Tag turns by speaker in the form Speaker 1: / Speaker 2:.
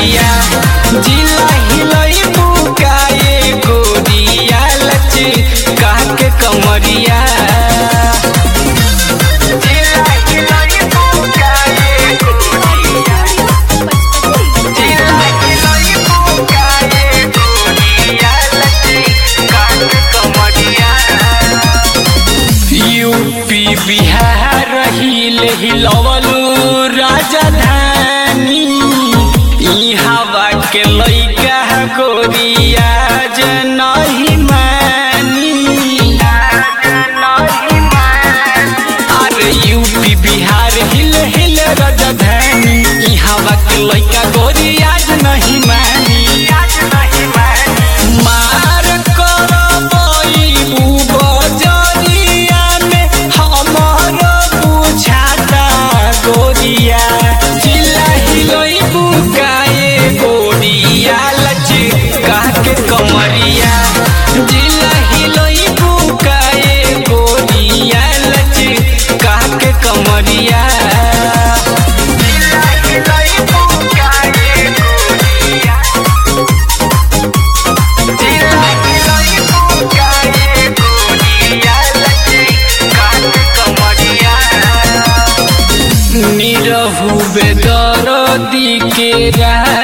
Speaker 1: कमरिया जिला हिलई बुकाए गोरिया लचका के कमरिया यूपी बिहार हिलवलू राजधानी हवा के लइका गोरिया जनही मानी। अरे यूपी बिहार हिल राजधानी हवा के लइका गोरिया जनही मानी। मार करबई बजरिया में हमर बुझाता गोरिया जिला हिलई बुकाए गोरिया लचका के कमरिया जिला हिलई बुकाए गोरिया लचका के कमरिया निरहु बेदर्दी के